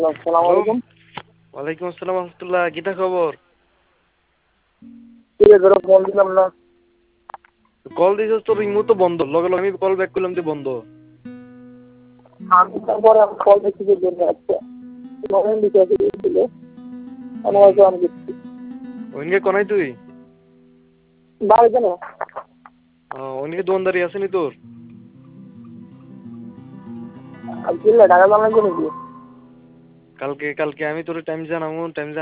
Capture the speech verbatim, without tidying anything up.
আসসালামু হ্যালো আলাইকুম। ওয়ালাইকুম আসসালাম রহমতুল্লাহ, কিতা খবর? কি রে তোরা ফোন দিলাম না? কল দিছিস তোর রিমো তো বন্ধ, লগে লগে আমি কল ব্যাক করলাম তুই বন্ধ। আমি তারপরে আমি কল দেখছি যে জন্য আচ্ছা মনে দিতে দিয়েছিল আমি হয়তো আমি দেখছি ওইনকে কোনাই তুই? বাড়ি কেন ওইনকে দোকানদারি আছে নি তোর? আর কিনলে টাকা জানলে নাকি কালকে কালকে আমি তোর টাইম জানাবো, টাইম